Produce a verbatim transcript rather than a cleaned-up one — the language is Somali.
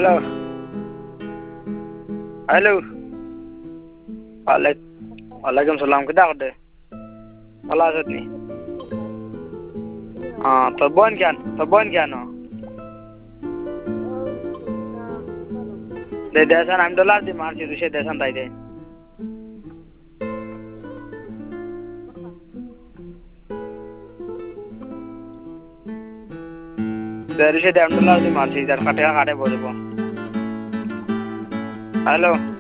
Halo. Halo. Waalaikum Waalaikumsalam. Kita ada. Malah asat ni. Ah, terbon kian, terbon kian no. De desan am dolar di marci tu saya desan tadi. Dari saya am dolar di marci jar kata kata boleh pun. Halo.